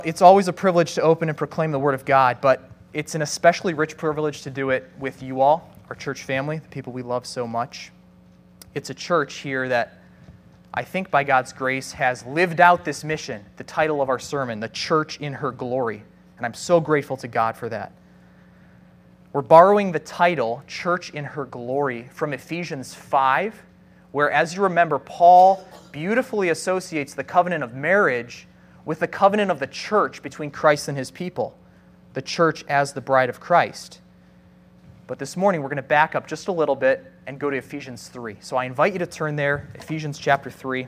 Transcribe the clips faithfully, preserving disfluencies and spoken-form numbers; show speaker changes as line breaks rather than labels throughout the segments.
It's always a privilege to open and proclaim the Word of God, but it's an especially rich privilege to do it with you all, our church family, the people we love so much. It's a church here that I think by God's grace has lived out this mission, the title of our sermon, The Church in Her Glory, and I'm so grateful to God for that. We're borrowing the title, Church in Her Glory, from Ephesians five, where, as you remember, Paul beautifully associates the covenant of marriage with the covenant of the church between Christ and his people, the church as the bride of Christ. But this morning, we're going to back up just a little bit and go to Ephesians three. So I invite you to turn there, Ephesians chapter three.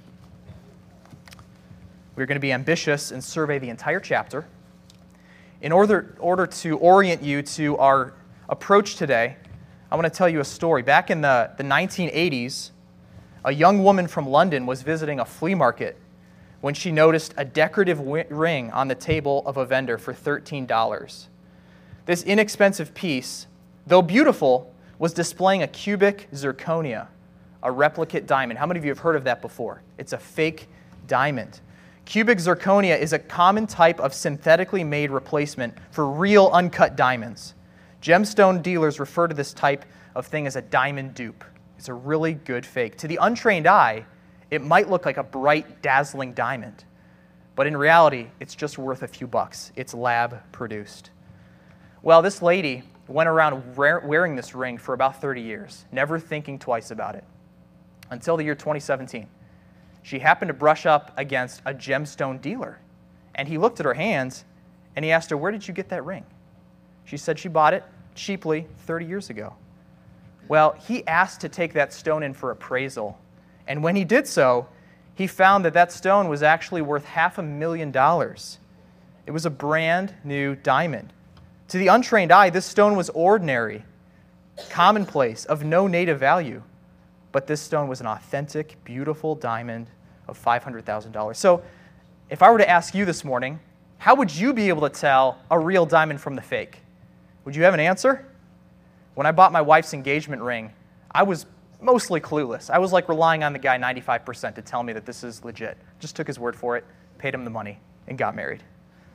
We're going to be ambitious and survey the entire chapter. In order, order to orient you to our approach today, I want to tell you a story. Back in the, the nineteen eighties, a young woman from London was visiting a flea market when she noticed a decorative ring on the table of a vendor for thirteen dollars. This inexpensive piece, though beautiful, was displaying a cubic zirconia, a replicate diamond. How many of you have heard of that before? It's a fake diamond. Cubic zirconia is a common type of synthetically made replacement for real uncut diamonds. Gemstone dealers refer to this type of thing as a diamond dupe. It's a really good fake. To the untrained eye, it might look like a bright, dazzling diamond, but in reality, it's just worth a few bucks. It's lab-produced. Well, this lady went around wearing this ring for about thirty years, never thinking twice about it, until the year twenty seventeen. She happened to brush up against a gemstone dealer, and he looked at her hands, and he asked her, "Where did you get that ring?" She said she bought it cheaply thirty years ago. Well, he asked to take that stone in for appraisal, and when he did so, he found that that stone was actually worth half a million dollars. It was a brand new diamond. To the untrained eye, this stone was ordinary, commonplace, of no native value. But this stone was an authentic, beautiful diamond of five hundred thousand dollars. So if I were to ask you this morning, how would you be able to tell a real diamond from the fake? Would you have an answer? When I bought my wife's engagement ring, I was mostly clueless. I was like relying on the guy ninety-five percent to tell me that this is legit. Just took his word for it, paid him the money, and got married.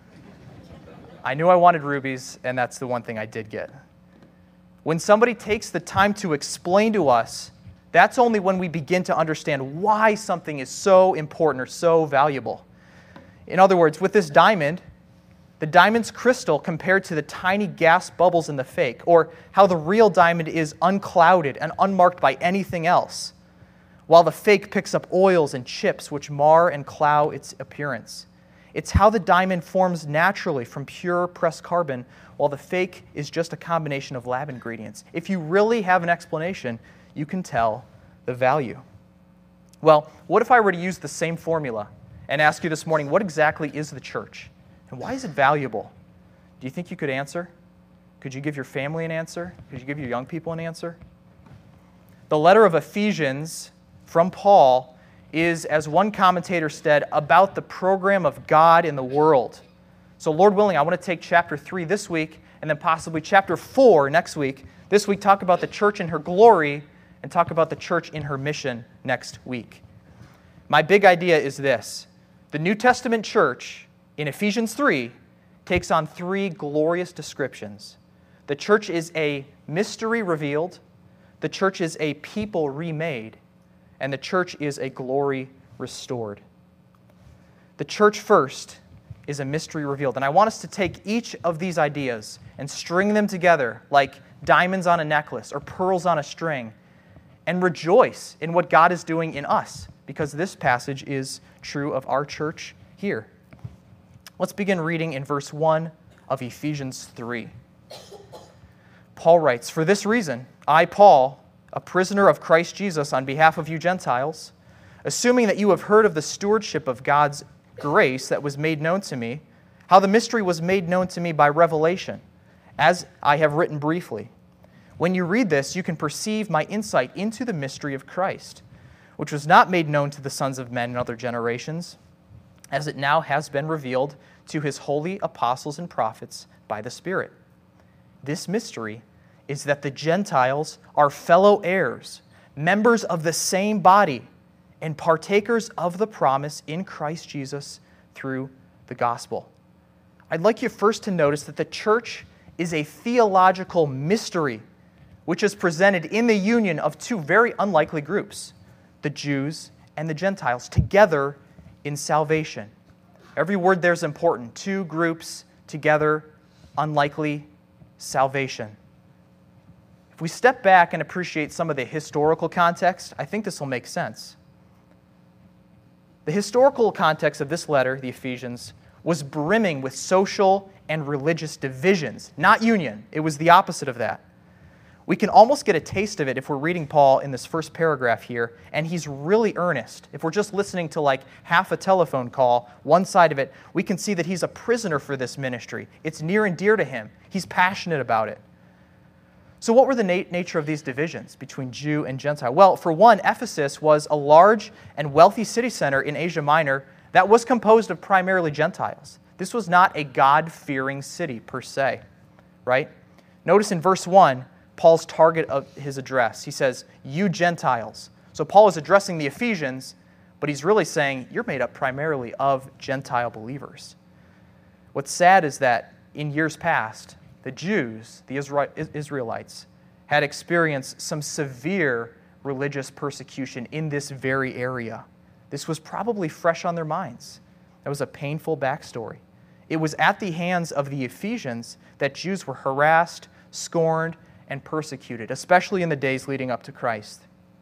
I knew I wanted rubies, and that's the one thing I did get. When somebody takes the time to explain to us, that's only when we begin to understand why something is so important or so valuable. In other words, with this diamond, the diamond's crystal compared to the tiny gas bubbles in the fake, or how the real diamond is unclouded and unmarked by anything else, while the fake picks up oils and chips which mar and cloud its appearance. It's how the diamond forms naturally from pure pressed carbon, while the fake is just a combination of lab ingredients. If you really have an explanation, you can tell the value. Well, what if I were to use the same formula and ask you this morning, what exactly is the church? And why is it valuable? Do you think you could answer? Could you give your family an answer? Could you give your young people an answer? The letter of Ephesians from Paul is, as one commentator said, about the program of God in the world. So Lord willing, I want to take chapter three this week and then possibly chapter four next week. This week, talk about the church in her glory and talk about the church in her mission next week. My big idea is this. The New Testament church in Ephesians three takes on three glorious descriptions. The church is a mystery revealed, the church is a people remade, and the church is a glory restored. The church first is a mystery revealed. And I want us to take each of these ideas and string them together like diamonds on a necklace or pearls on a string and rejoice in what God is doing in us, because this passage is true of our church here. Let's begin reading in verse one of Ephesians three. Paul writes, "For this reason, I, Paul, a prisoner of Christ Jesus on behalf of you Gentiles, assuming that you have heard of the stewardship of God's grace that was made known to me, how the mystery was made known to me by revelation, as I have written briefly. When you read this, you can perceive my insight into the mystery of Christ, which was not made known to the sons of men in other generations, as it now has been revealed to his holy apostles and prophets by the Spirit. This mystery is that the Gentiles are fellow heirs, members of the same body, and partakers of the promise in Christ Jesus through the gospel. I'd like you first to notice that the church is a theological mystery which is presented in the union of two very unlikely groups, the Jews and the Gentiles, together in salvation. Every word there is important. Two groups together, unlikely salvation. If we step back and appreciate some of the historical context, I think this will make sense. The historical context of this letter, the Ephesians, was brimming with social and religious divisions, not union. It was the opposite of that. We can almost get a taste of it if we're reading Paul in this first paragraph here, and he's really earnest. If we're just listening to like half a telephone call, one side of it, we can see that he's a prisoner for this ministry. It's near and dear to him. He's passionate about it. So what were the na- nature of these divisions between Jew and Gentile? Well, for one, Ephesus was a large and wealthy city center in Asia Minor that was composed of primarily Gentiles. This was not a God-fearing city per se, right? Notice in verse one, Paul's target of his address. He says, you Gentiles. So Paul is addressing the Ephesians, but he's really saying, you're made up primarily of Gentile believers. What's sad is that in years past, the Jews, the Israelites, had experienced some severe religious persecution in this very area. This was probably fresh on their minds. That was a painful backstory. It was at the hands of the Ephesians that Jews were harassed, scorned, and persecuted, especially in the days leading up to Christ.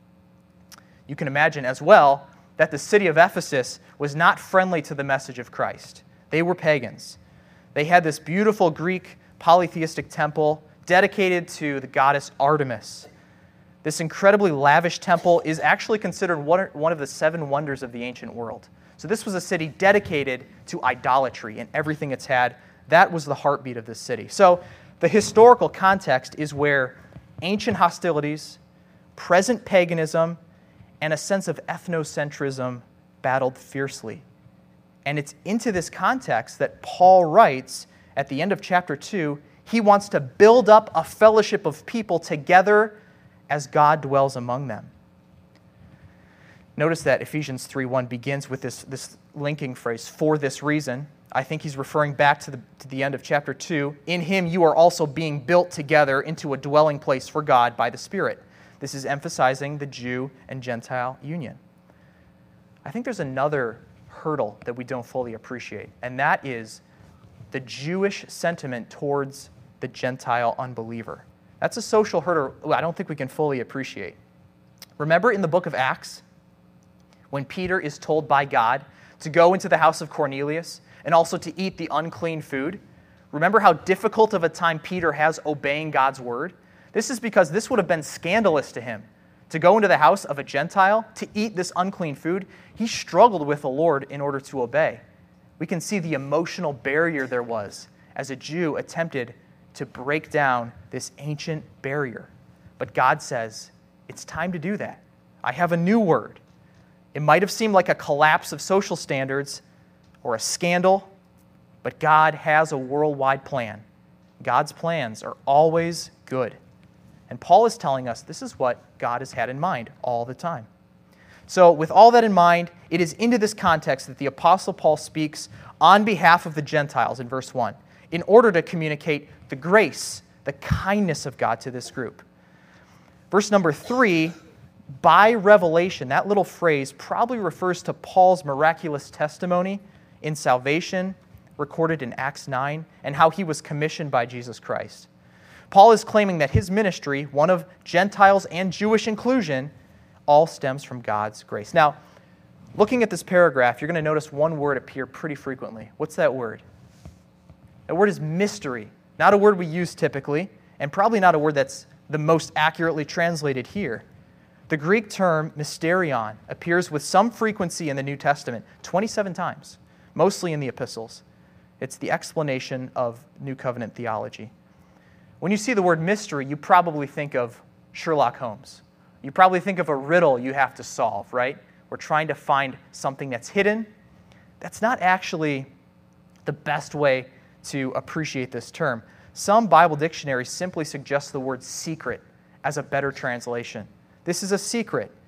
You can imagine as well that the city of Ephesus was not friendly to the message of Christ. They were pagans. They had this beautiful Greek polytheistic temple dedicated to the goddess Artemis. This incredibly lavish temple is actually considered one of the seven wonders of the ancient world. So this was a city dedicated to idolatry and everything it's had. That was the heartbeat of this city. So the historical context is where ancient hostilities, present paganism, and a sense of ethnocentrism battled fiercely. And it's into this context that Paul writes at the end of chapter two, he wants to build up a fellowship of people together as God dwells among them. Notice that Ephesians three one begins with this, this linking phrase, for this reason. I think he's referring back to the, to the end of chapter two. In him you are also being built together into a dwelling place for God by the Spirit. This is emphasizing the Jew and Gentile union. I think there's another hurdle that we don't fully appreciate, and that is the Jewish sentiment towards the Gentile unbeliever. That's a social hurdle I don't think we can fully appreciate. Remember in the book of Acts, when Peter is told by God to go into the house of Cornelius and also to eat the unclean food? Remember how difficult of a time Peter has obeying God's word? This is because this would have been scandalous to him. To go into the house of a Gentile, to eat this unclean food, he struggled with the Lord in order to obey. We can see the emotional barrier there was as a Jew attempted to break down this ancient barrier. But God says, it's time to do that. I have a new word. It might have seemed like a collapse of social standards or a scandal, but God has a worldwide plan. God's plans are always good. And Paul is telling us this is what God has had in mind all the time. So with all that in mind, it is into this context that the Apostle Paul speaks on behalf of the Gentiles in verse one, in order to communicate the grace, the kindness of God to this group. Verse number three, by revelation, that little phrase probably refers to Paul's miraculous testimony in salvation recorded in Acts nine and how he was commissioned by Jesus Christ. Paul is claiming that his ministry, one of Gentiles and Jewish inclusion, all stems from God's grace. Now, looking at this paragraph, you're going to notice one word appear pretty frequently. What's that word? That word is mystery. Not a word we use typically, and probably not a word that's the most accurately translated here. The Greek term mysterion appears with some frequency in the New Testament, twenty-seven times, mostly in the epistles. It's the explanation of New Covenant theology. When you see the word mystery, you probably think of Sherlock Holmes. You probably think of a riddle you have to solve, right? We're trying to find something that's hidden. That's not actually the best way to appreciate this term. Some Bible dictionaries simply suggest the word secret as a better translation. This is a secret,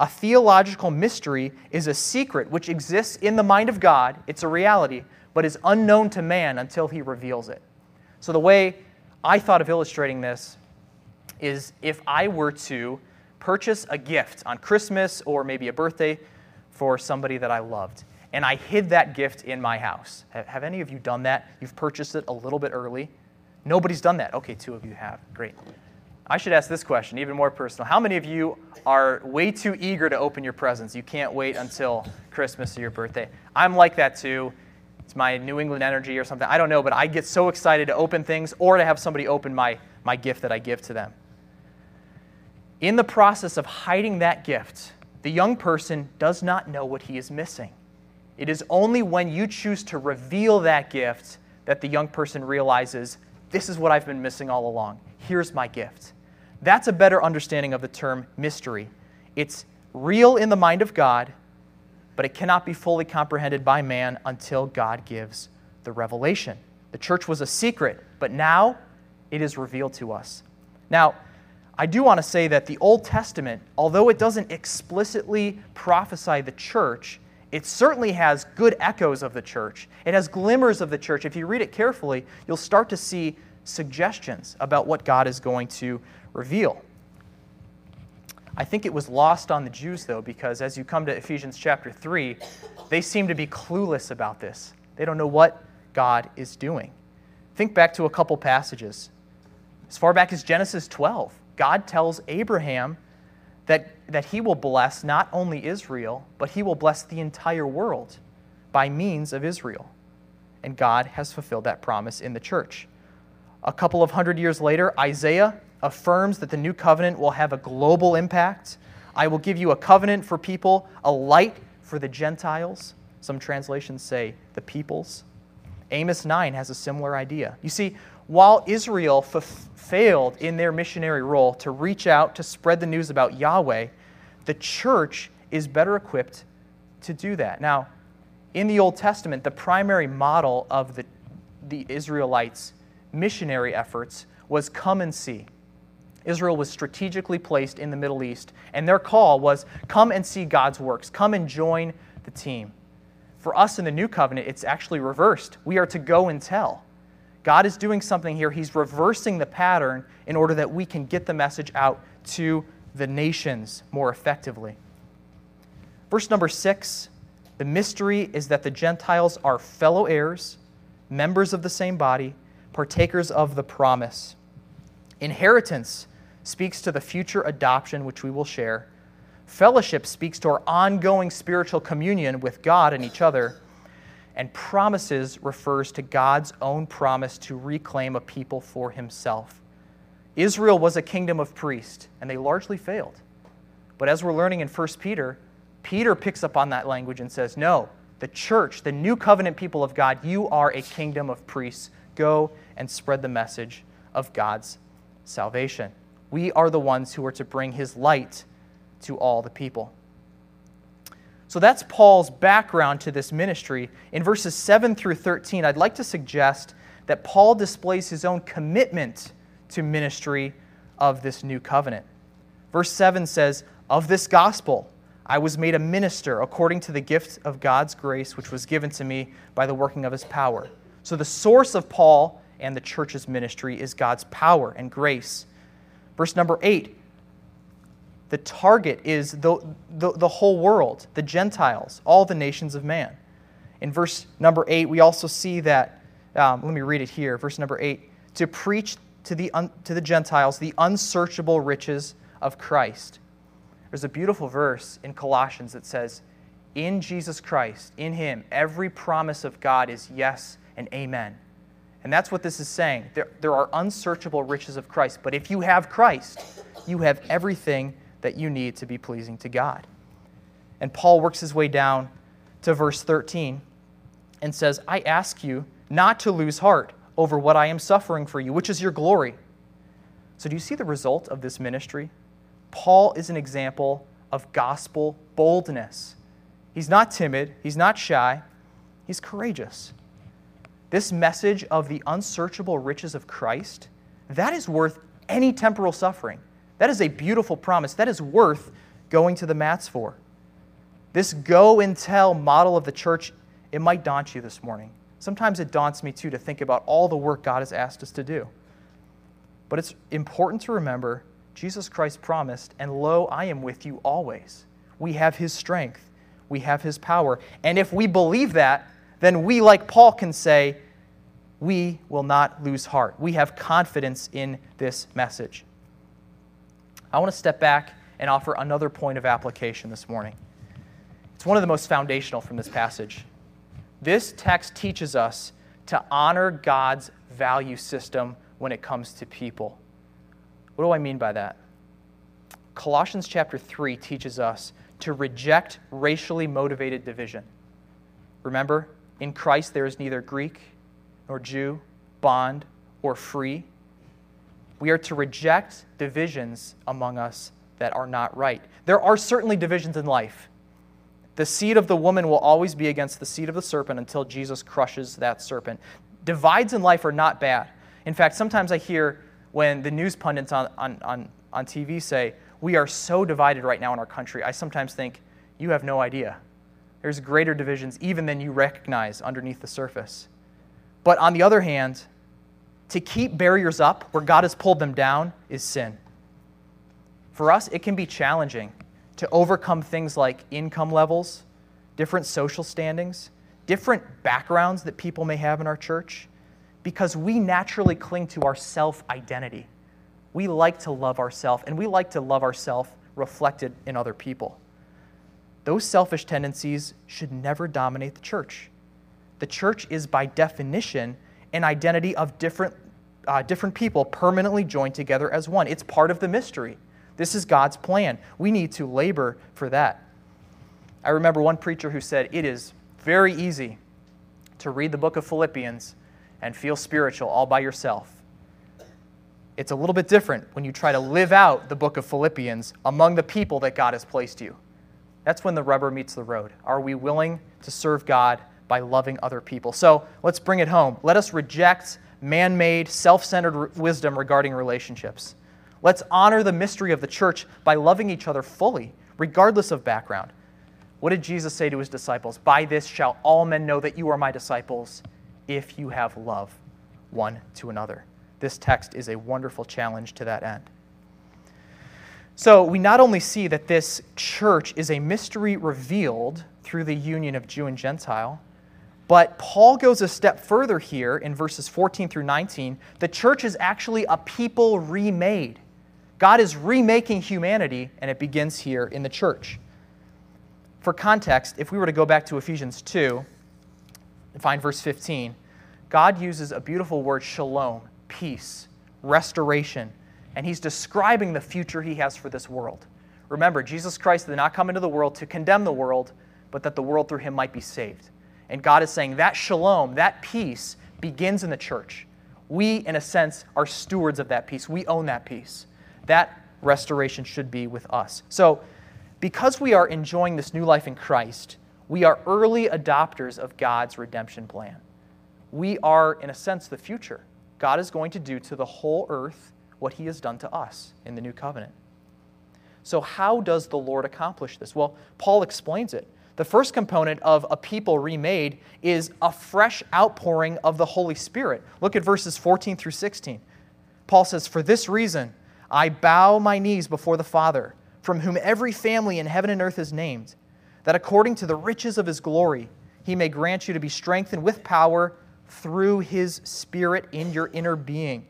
A theological mystery is a secret which exists in the mind of God. It's a reality, but is unknown to man until he reveals it. So the way I thought of illustrating this is if I were to purchase a gift on Christmas or maybe a birthday for somebody that I loved, and I hid that gift in my house. Have, have any of you done that? You've purchased it a little bit early? Nobody's done that. Okay, two of you have. Great. I should ask this question, even more personal. How many of you are way too eager to open your presents? You can't wait until Christmas or your birthday. I'm like that too. It's my New England energy or something. I don't know, but I get so excited to open things or to have somebody open my, my gift that I give to them. In the process of hiding that gift, the young person does not know what he is missing. It is only when you choose to reveal that gift that the young person realizes, this is what I've been missing all along. Here's my gift. That's a better understanding of the term mystery. It's real in the mind of God, but it cannot be fully comprehended by man until God gives the revelation. The church was a secret, but now it is revealed to us. Now, I do want to say that the Old Testament, although it doesn't explicitly prophesy the church, it certainly has good echoes of the church. It has glimmers of the church. If you read it carefully, you'll start to see suggestions about what God is going to reveal. I think it was lost on the Jews, though, because as you come to Ephesians chapter three, they seem to be clueless about this. They don't know what God is doing. Think back to a couple passages. As far back as Genesis twelve, God tells Abraham that, that he will bless not only Israel, but he will bless the entire world by means of Israel. And God has fulfilled that promise in the church. A couple of hundred years later, Isaiah affirms that the new covenant will have a global impact. I will give you a covenant for people, a light for the Gentiles. Some translations say the peoples. Amos nine has a similar idea. You see, while Israel f- failed in their missionary role to reach out to spread the news about Yahweh, the church is better equipped to do that. Now, in the Old Testament, the primary model of the, the Israelites' missionary efforts was come and see. Israel was strategically placed in the Middle East, and their call was come and see God's works. Come and join the team. For us in the New Covenant, it's actually reversed. We are to go and tell. God is doing something here. He's reversing the pattern in order that we can get the message out to the nations more effectively. Verse number six, the mystery is that the Gentiles are fellow heirs, members of the same body, partakers of the promise. Inheritance speaks to the future adoption which we will share. Fellowship speaks to our ongoing spiritual communion with God and each other. And promises refers to God's own promise to reclaim a people for himself. Israel was a kingdom of priests, and they largely failed. But as we're learning in First Peter, Peter picks up on that language and says, no, the church, the new covenant people of God, you are a kingdom of priests. Go and spread the message of God's salvation. We are the ones who are to bring his light to all the people. So that's Paul's background to this ministry. In verses seven through thirteen, I'd like to suggest that Paul displays his own commitment to ministry of this new covenant. Verse seven says, of this gospel I was made a minister according to the gift of God's grace, which was given to me by the working of his power. So the source of Paul and the church's ministry is God's power and grace. Verse number eight, the target is the, the, the whole world, the Gentiles, all the nations of man. In verse number eight, we also see that, um, let me read it here, verse number eight, to preach to the, un, to the Gentiles the unsearchable riches of Christ. There's a beautiful verse in Colossians that says, in Jesus Christ, in him, every promise of God is yes and amen. And that's what this is saying. There, there are unsearchable riches of Christ. But if you have Christ, you have everything that you need to be pleasing to God. And Paul works his way down to verse thirteen and says, I ask you not to lose heart over what I am suffering for you, which is your glory. So do you see the result of this ministry? Paul is an example of gospel boldness. He's not timid. He's not shy. He's courageous. This message of the unsearchable riches of Christ, that is worth any temporal suffering. That is a beautiful promise. That is worth going to the mats for? This go and tell model of the church, it might daunt you this morning. Sometimes it daunts me too to think about all the work God has asked us to do. But it's important to remember Jesus Christ promised, and lo, I am with you always. We have His strength. We have His power. And if we believe that, then we, like Paul, can say, we will not lose heart. We have confidence in this message. I want to step back and offer another point of application this morning. It's one of the most foundational from this passage. This text teaches us to honor God's value system when it comes to people. What do I mean by that? Colossians chapter three teaches us to reject racially motivated division. Remember, in Christ there is neither Greek nor Jew, bond or free. We are to reject divisions among us that are not right. There are certainly divisions in life. The seed of the woman will always be against the seed of the serpent until Jesus crushes that serpent. Divides in life are not bad. In fact, sometimes I hear when the news pundits on, on, on, on T V say, we are so divided right now in our country, I sometimes think, you have no idea. There's greater divisions even than you recognize underneath the surface. But on the other hand, to keep barriers up where God has pulled them down is sin. For us, it can be challenging to overcome things like income levels, different social standings, different backgrounds that people may have in our church, because we naturally cling to our self-identity. We like to love ourselves, and we like to love ourselves reflected in other people. Those selfish tendencies should never dominate the church. The church is, by definition, an identity of different, uh, different people permanently joined together as one. It's part of the mystery. This is God's plan. We need to labor for that. I remember one preacher who said, it is very easy to read the book of Philippians and feel spiritual all by yourself. It's a little bit different when you try to live out the book of Philippians among the people that God has placed you. That's when the rubber meets the road. Are we willing to serve God by loving other people? So let's bring it home. Let us reject man-made, self-centered wisdom regarding relationships. Let's honor the mystery of the church by loving each other fully, regardless of background. What did Jesus say to His disciples? By this shall all men know that you are my disciples, if you have love one to another. This text is a wonderful challenge to that end. So we not only see that this church is a mystery revealed through the union of Jew and Gentile, but Paul goes a step further here in verses fourteen through nineteen. The church is actually a people remade. God is remaking humanity, and it begins here in the church. For context, if we were to go back to Ephesians two and find verse fifteen, God uses a beautiful word, shalom, peace, restoration, and He's describing the future He has for this world. Remember, Jesus Christ did not come into the world to condemn the world, but that the world through Him might be saved. And God is saying that shalom, that peace, begins in the church. We, in a sense, are stewards of that peace. We own that peace. That restoration should be with us. So, because we are enjoying this new life in Christ, we are early adopters of God's redemption plan. We are, in a sense, the future. God is going to do to the whole earth what He has done to us in the new covenant. So how does the Lord accomplish this? Well, Paul explains it. The first component of a people remade is a fresh outpouring of the Holy Spirit. Look at verses fourteen through sixteen. Paul says, for this reason, I bow my knees before the Father, from whom every family in heaven and earth is named, that according to the riches of His glory, He may grant you to be strengthened with power through His Spirit in your inner being.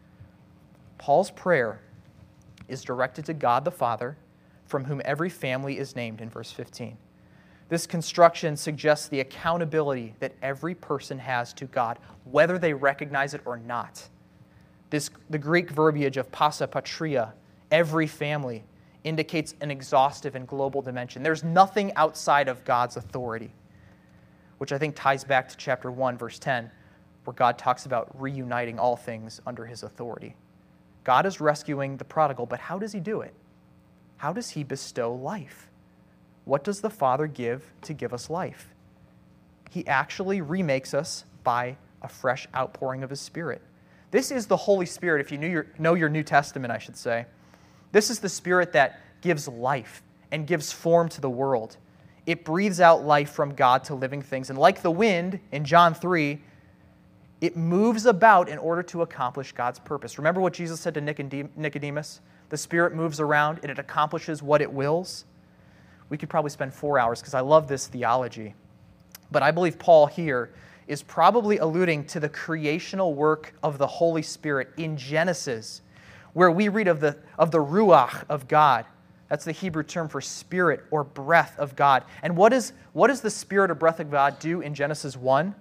Paul's prayer is directed to God the Father, from whom every family is named in verse fifteen. This construction suggests the accountability that every person has to God, whether they recognize it or not. This, the Greek verbiage of passa patria, every family, indicates an exhaustive and global dimension. There's nothing outside of God's authority, which I think ties back to chapter one, verse ten, where God talks about reuniting all things under His authority. God is rescuing the prodigal, but how does He do it? How does He bestow life? What does the Father give to give us life? He actually remakes us by a fresh outpouring of His Spirit. This is the Holy Spirit, if you knew your, know your New Testament, I should say. This is the Spirit that gives life and gives form to the world. It breathes out life from God to living things. And like the wind in John three, it moves about in order to accomplish God's purpose. Remember what Jesus said to Nicodemus? The Spirit moves around and it accomplishes what it wills. We could probably spend four hours because I love this theology. But I believe Paul here is probably alluding to the creational work of the Holy Spirit in Genesis, where we read of the, of the Ruach of God. That's the Hebrew term for spirit or breath of God. And what, is, what does the spirit or breath of God do in Genesis one?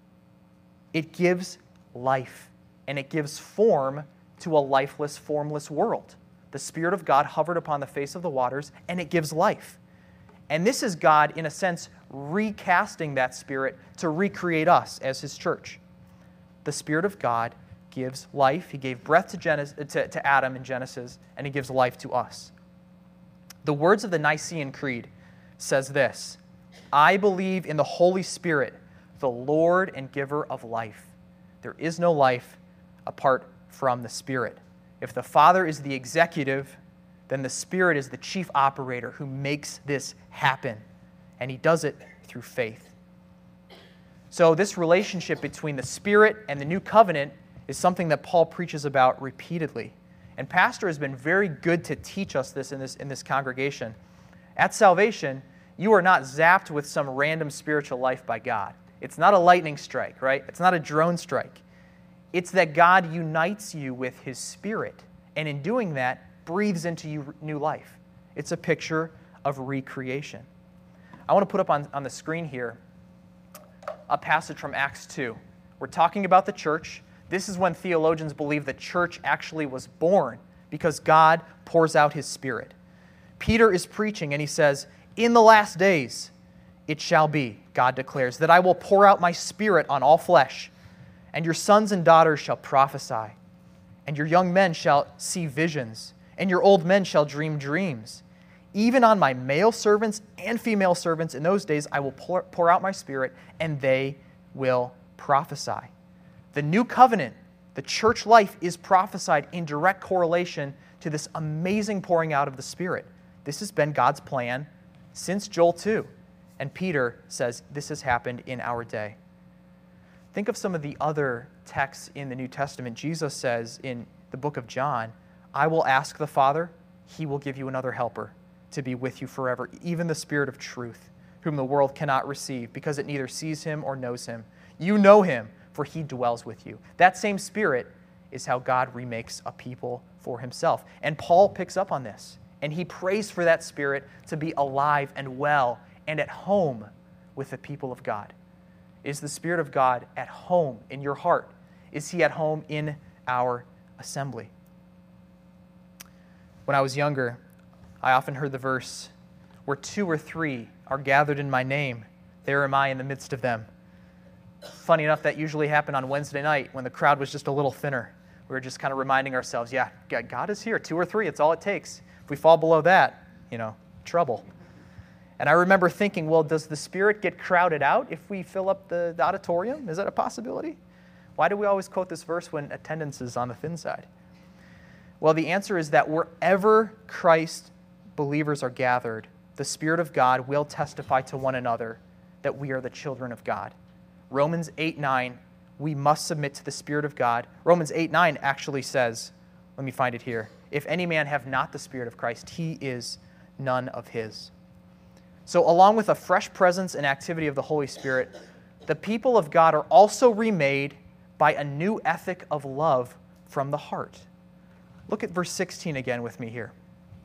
It gives life, and it gives form to a lifeless, formless world. The Spirit of God hovered upon the face of the waters, and it gives life. And this is God, in a sense, recasting that Spirit to recreate us as His church. The Spirit of God gives life. He gave breath to, Genesis, to, to Adam in Genesis, and He gives life to us. The words of the Nicene Creed says this: I believe in the Holy Spirit, the Lord and giver of life. There is no life apart from the Spirit. If the Father is the executive, then the Spirit is the chief operator who makes this happen. And He does it through faith. So this relationship between the Spirit and the new covenant is something that Paul preaches about repeatedly. And Pastor has been very good to teach us this in this, in this congregation. At salvation, you are not zapped with some random spiritual life by God. It's not a lightning strike, right? It's not a drone strike. It's that God unites you with His Spirit, and in doing that, breathes into you new life. It's a picture of recreation. I want to put up on, on the screen here a passage from Acts two. We're talking about the church. This is when theologians believe the church actually was born because God pours out His Spirit. Peter is preaching, and he says, in the last days it shall be, God declares, that I will pour out my Spirit on all flesh, and your sons and daughters shall prophesy, and your young men shall see visions, and your old men shall dream dreams. Even on my male servants and female servants in those days I will pour, pour out my Spirit, and they will prophesy. The new covenant, the church life, is prophesied in direct correlation to this amazing pouring out of the Spirit. This has been God's plan since Joel two. And Peter says this has happened in our day. Think of some of the other texts in the New Testament. Jesus says in the book of John, I will ask the Father, He will give you another helper to be with you forever, even the Spirit of truth, whom the world cannot receive because it neither sees Him or knows Him. You know Him, for He dwells with you. That same Spirit is how God remakes a people for Himself. And Paul picks up on this, and he prays for that Spirit to be alive and well and at home with the people of God. Is the Spirit of God at home in your heart? Is He at home in our assembly? When I was younger, I often heard the verse, where two or three are gathered in my name, there am I in the midst of them. Funny enough, that usually happened on Wednesday night when the crowd was just a little thinner. We were just kind of reminding ourselves, yeah, God is here. Two or three, it's all it takes. If we fall below that, you know, trouble. And I remember thinking, well, does the Spirit get crowded out if we fill up the, the auditorium? Is that a possibility? Why do we always quote this verse when attendance is on the thin side? Well, the answer is that wherever Christ believers are gathered, the Spirit of God will testify to one another that we are the children of God. Romans eight nine, we must submit to the Spirit of God. Romans eight nine actually says, let me find it here, if any man have not the Spirit of Christ, he is none of His. So along with a fresh presence and activity of the Holy Spirit, the people of God are also remade by a new ethic of love from the heart. Look at verse sixteen again with me here.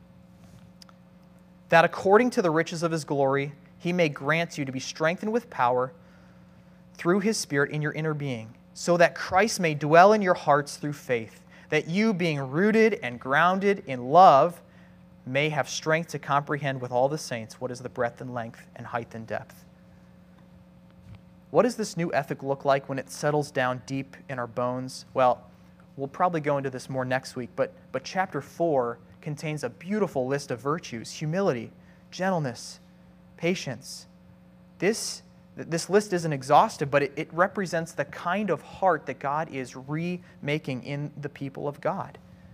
That according to the riches of His glory, He may grant you to be strengthened with power through His Spirit in your inner being, so that Christ may dwell in your hearts through faith, that you, being rooted and grounded in love, may have strength to comprehend with all the saints what is the breadth and length and height and depth. What does this new ethic look like when it settles down deep in our bones? Well, we'll probably go into this more next week, but, but chapter four contains a beautiful list of virtues: humility, gentleness, patience. This, this list isn't exhaustive, but it, it represents the kind of heart that God is remaking in the people of God.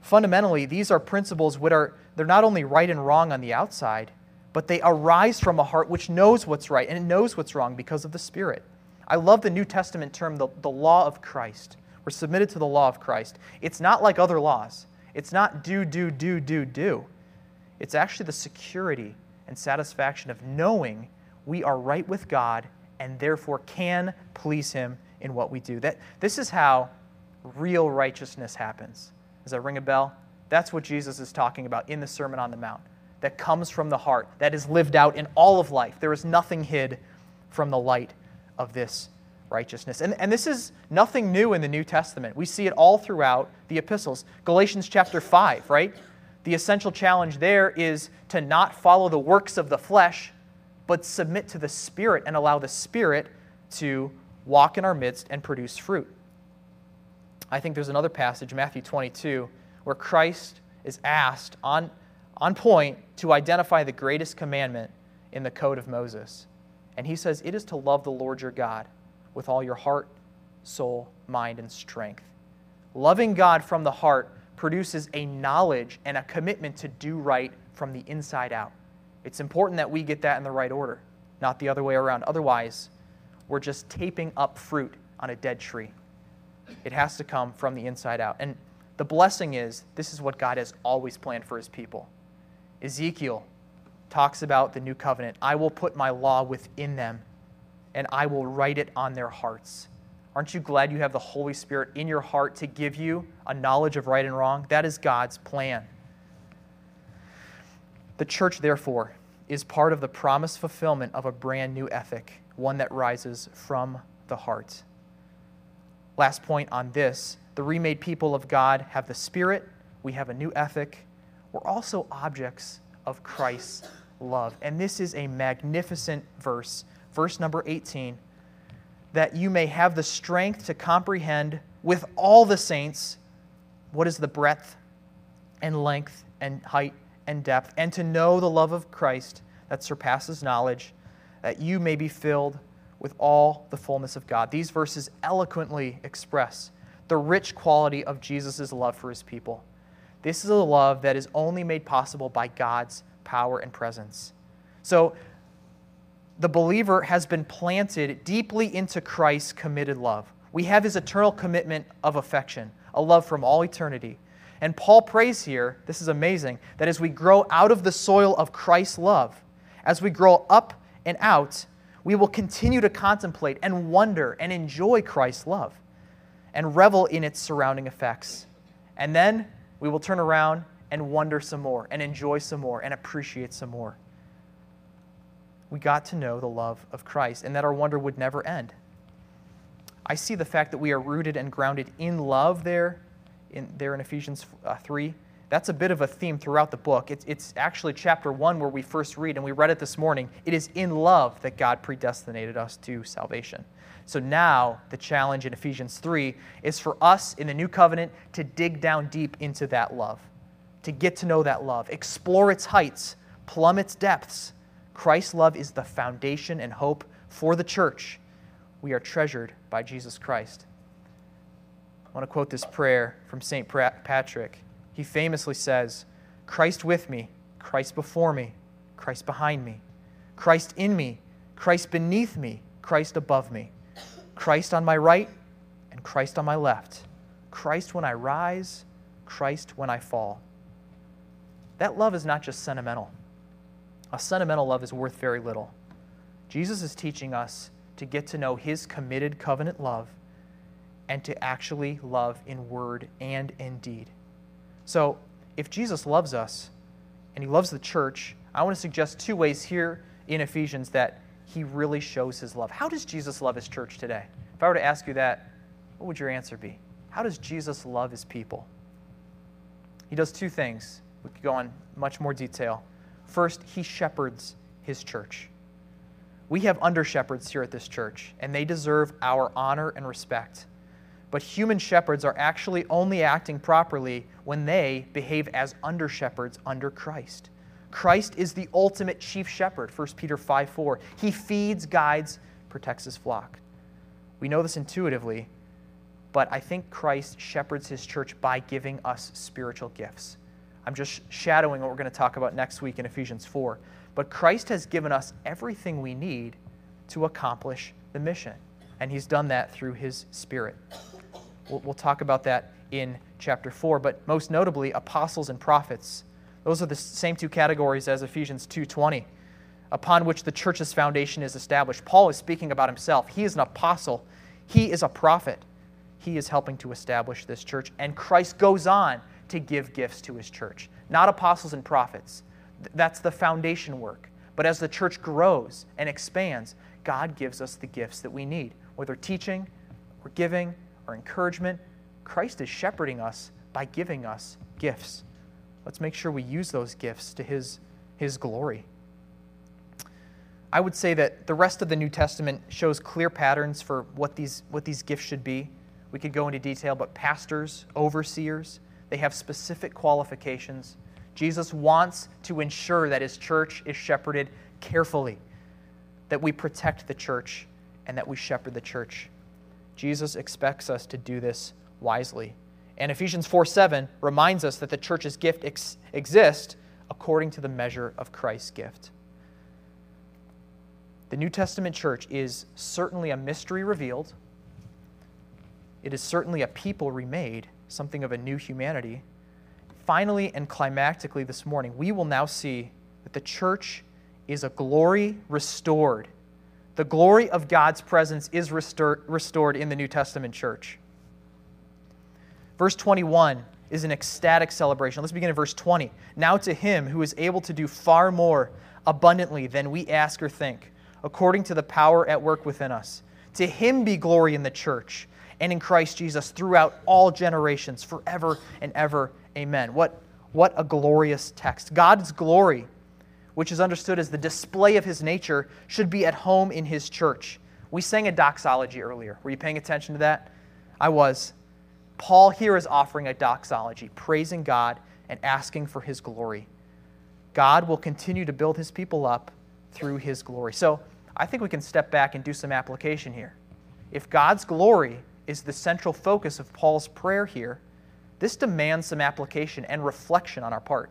Fundamentally, these are principles which are, they're not only right and wrong on the outside, but they arise from a heart which knows what's right and it knows what's wrong because of the Spirit. I love the New Testament term, the, the law of Christ. We're submitted to the law of Christ. It's not like other laws. It's not do, do, do, do, do. It's actually the security and satisfaction of knowing we are right with God and therefore can please Him in what we do. That, this is how real righteousness happens. Does that ring a bell? That's what Jesus is talking about in the Sermon on the Mount. That comes from the heart, that is lived out in all of life. There is nothing hid from the light of this righteousness. And, and this is nothing new in the New Testament. We see it all throughout the epistles. Galatians chapter five, right? The essential challenge there is to not follow the works of the flesh, but submit to the Spirit and allow the Spirit to walk in our midst and produce fruit. I think there's another passage, Matthew twenty-two, where Christ is asked on, on point to identify the greatest commandment in the code of Moses. And he says, it is to love the Lord your God with all your heart, soul, mind, and strength. Loving God from the heart produces a knowledge and a commitment to do right from the inside out. It's important that we get that in the right order, not the other way around. Otherwise, we're just taping up fruit on a dead tree. It has to come from the inside out. And the blessing is, this is what God has always planned for His people. Ezekiel talks about the new covenant. I will put my law within them, and I will write it on their hearts. Aren't you glad you have the Holy Spirit in your heart to give you a knowledge of right and wrong? That is God's plan. The church, therefore, is part of the promised fulfillment of a brand new ethic, one that rises from the heart. Last point on this, the remade people of God have the Spirit, we have a new ethic, we're also objects of Christ's love. And this is a magnificent verse, verse number eighteen, that you may have the strength to comprehend with all the saints what is the breadth and length and height and depth, and to know the love of Christ that surpasses knowledge, that you may be filled with all the fullness of God. These verses eloquently express the rich quality of Jesus' love for His people. This is a love that is only made possible by God's power and presence. So, the believer has been planted deeply into Christ's committed love. We have His eternal commitment of affection, a love from all eternity. And Paul prays here, this is amazing, that as we grow out of the soil of Christ's love, as we grow up and out, we will continue to contemplate and wonder and enjoy Christ's love and revel in its surrounding effects. And then we will turn around and wonder some more and enjoy some more and appreciate some more. We got to know the love of Christ and that our wonder would never end. I see the fact that we are rooted and grounded in love there in, there in Ephesians uh, three. That's a bit of a theme throughout the book. It's, it's actually chapter one where we first read, and we read it this morning. It is in love that God predestinated us to salvation. So now the challenge in Ephesians three is for us in the new covenant to dig down deep into that love, to get to know that love, explore its heights, plumb its depths. Christ's love is the foundation and hope for the church. We are treasured by Jesus Christ. I want to quote this prayer from Saint Patrick. He famously says, Christ with me, Christ before me, Christ behind me, Christ in me, Christ beneath me, Christ above me, Christ on my right and Christ on my left, Christ when I rise, Christ when I fall. That love is not just sentimental. A sentimental love is worth very little. Jesus is teaching us to get to know His committed covenant love and to actually love in word and in deed. So, if Jesus loves us and He loves the church, I want to suggest two ways here in Ephesians that He really shows His love. How does Jesus love His church today? If I were to ask you that, what would your answer be? How does Jesus love His people? He does two things. We could go on much more detail. First, He shepherds His church. We have under-shepherds here at this church, and they deserve our honor and respect. But human shepherds are actually only acting properly when they behave as under-shepherds under Christ. Christ is the ultimate chief shepherd, First Peter five four. He feeds, guides, protects His flock. We know this intuitively but I think Christ shepherds his church by giving us spiritual gifts. I'm just shadowing what we're going to talk about next week in Ephesians four. But Christ has given us everything we need to accomplish the mission, and he's done that through his Spirit. We'll, we'll talk about that in chapter four, but most notably, apostles and prophets. Those are the same two categories as Ephesians two twenty, upon which the church's foundation is established. Paul is speaking about himself. He is an apostle. He is a prophet. He is helping to establish this church, and Christ goes on to give gifts to his church. Not apostles and prophets. That's the foundation work. But as the church grows and expands, God gives us the gifts that we need. Whether teaching or giving or encouragement, Christ is shepherding us by giving us gifts. Let's make sure we use those gifts to his, his glory. I would say that the rest of the New Testament shows clear patterns for what these, what these gifts should be. We could go into detail, but pastors, overseers, they have specific qualifications. Jesus wants to ensure that his church is shepherded carefully, that we protect the church and that we shepherd the church. Jesus expects us to do this wisely. And Ephesians four seven reminds us that the church's gift ex- exists according to the measure of Christ's gift. The New Testament church is certainly a mystery revealed. It is certainly a people remade, something of a new humanity. Finally and climactically this morning, we will now see that the church is a glory restored. The glory of God's presence is restor- restored in the New Testament church. Verse twenty-one is an ecstatic celebration. Let's begin in verse twenty. Now to him who is able to do far more abundantly than we ask or think, according to the power at work within us. To him be glory in the church and in Christ Jesus throughout all generations, forever and ever. Amen. What, what a glorious text. God's glory, which is understood as the display of his nature, should be at home in his church. We sang a doxology earlier. Were you paying attention to that? I was. Paul here is offering a doxology, praising God and asking for his glory. God will continue to build his people up through his glory. So I think we can step back and do some application here. If God's glory is the central focus of Paul's prayer here, this demands some application and reflection on our part.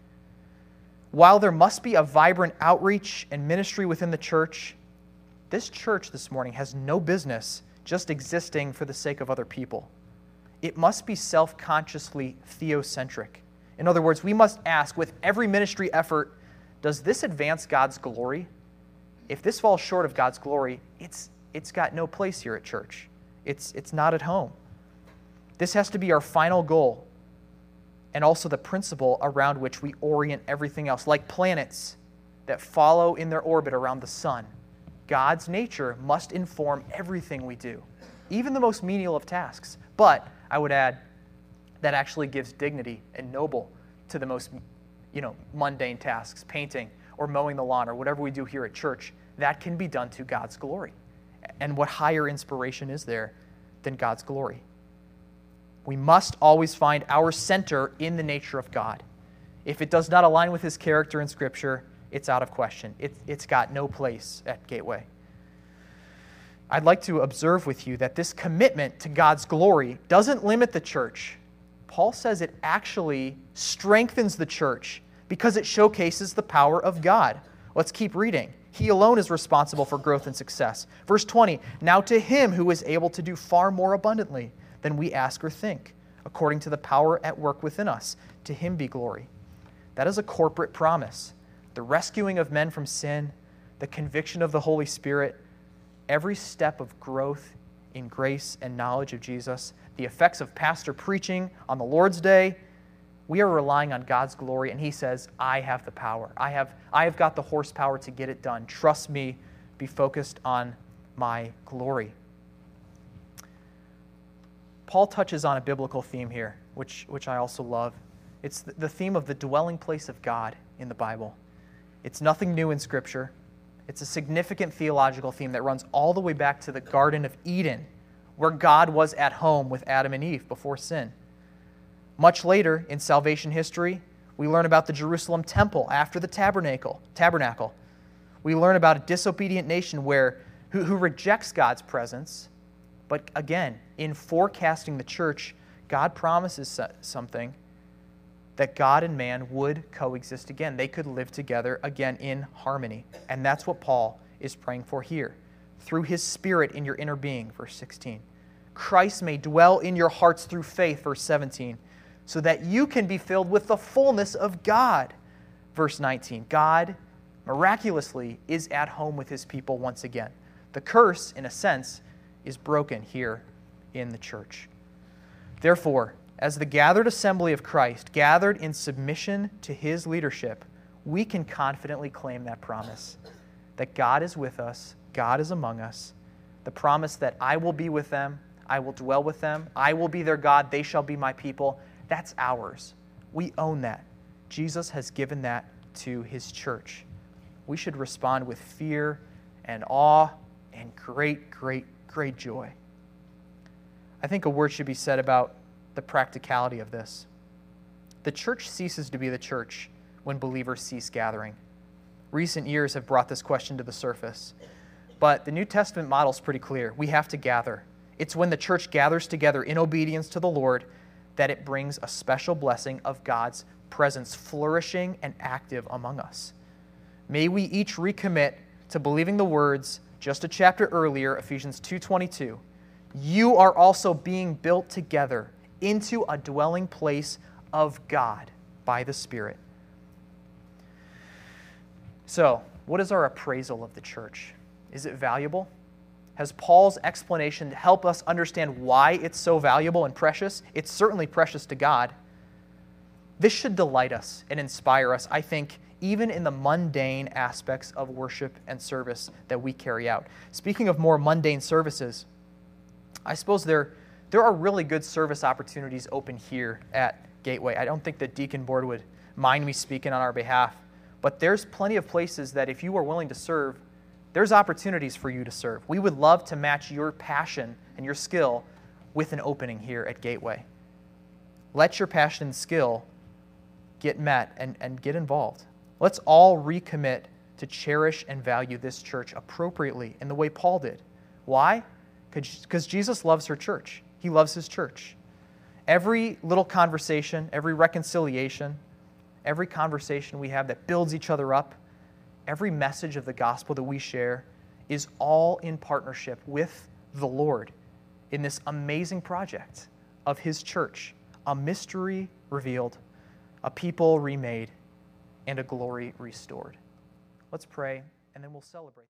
While there must be a vibrant outreach and ministry within the church, this church this morning has no business just existing for the sake of other people. It must be self-consciously theocentric. In other words, we must ask with every ministry effort, does this advance God's glory? If this falls short of God's glory, it's, it's got no place here at church. It's, it's not at home. This has to be our final goal and also the principle around which we orient everything else. Like planets that follow in their orbit around the sun, God's nature must inform everything we do, even the most menial of tasks. But I would add, that actually gives dignity and noble to the most, you know, mundane tasks, painting or mowing the lawn or whatever we do here at church. That can be done to God's glory. And what higher inspiration is there than God's glory? We must always find our center in the nature of God. If it does not align with his character in Scripture, it's out of question. It, it's got no place at Gateway. I'd like to observe with you that this commitment to God's glory doesn't limit the church. Paul says it actually strengthens the church because it showcases the power of God. Let's keep reading. He alone is responsible for growth and success. Verse twenty, now to him who is able to do far more abundantly than we ask or think, according to the power at work within us, to him be glory. That is a corporate promise. The rescuing of men from sin, the conviction of the Holy Spirit, every step of growth in grace and knowledge of Jesus, the effects of pastor preaching on the Lord's Day, we are relying on God's glory, and he says, I have the power. I have, I have got the horsepower to get it done. Trust me, be focused on my glory. Paul touches on a biblical theme here, which, which I also love. It's the theme of the dwelling place of God in the Bible. It's nothing new in Scripture. It's a significant theological theme that runs all the way back to the Garden of Eden, where God was at home with Adam and Eve before sin. Much later in salvation history, we learn about the Jerusalem temple after the tabernacle. Tabernacle. We learn about a disobedient nation where who, who rejects God's presence But again, in forecasting the church, God promises something, that God and man would coexist again. They could live together again in harmony. And that's what Paul is praying for here. Through his Spirit in your inner being, verse sixteen. Christ may dwell in your hearts through faith, verse seventeen, so that you can be filled with the fullness of God, verse nineteen. God, miraculously, is at home with his people once again. The curse, in a sense, is broken here in the church. Therefore, as the gathered assembly of Christ, gathered in submission to his leadership, we can confidently claim that promise, that God is with us, God is among us, the promise that I will be with them, I will dwell with them, I will be their God, they shall be my people. That's ours. We own that. Jesus has given that to his church. We should respond with fear and awe and great, great, great joy. I think a word should be said about the practicality of this. The church ceases to be the church when believers cease gathering. Recent years have brought this question to the surface, but the New Testament model is pretty clear. We have to gather. It's when the church gathers together in obedience to the Lord that it brings a special blessing of God's presence flourishing and active among us. May we each recommit to believing the words just a chapter earlier, Ephesians two twenty-two. You are also being built together into a dwelling place of God by the Spirit. So, what is our appraisal of the church? Is it valuable? Has Paul's explanation helped us understand why it's so valuable and precious? It's certainly precious to God. This should delight us and inspire us, I think, even in the mundane aspects of worship and service that we carry out. Speaking of more mundane services, I suppose there, there are really good service opportunities open here at Gateway. I don't think the deacon board would mind me speaking on our behalf, but there's plenty of places that if you are willing to serve, there's opportunities for you to serve. We would love to match your passion and your skill with an opening here at Gateway. Let your passion and skill get met and, and get involved. Let's all recommit to cherish and value this church appropriately in the way Paul did. Why? Because Jesus loves her church. He loves his church. Every little conversation, every reconciliation, every conversation we have that builds each other up, every message of the gospel that we share is all in partnership with the Lord in this amazing project of his church, a mystery revealed, a people remade, and a glory restored. Let's pray, and then we'll celebrate.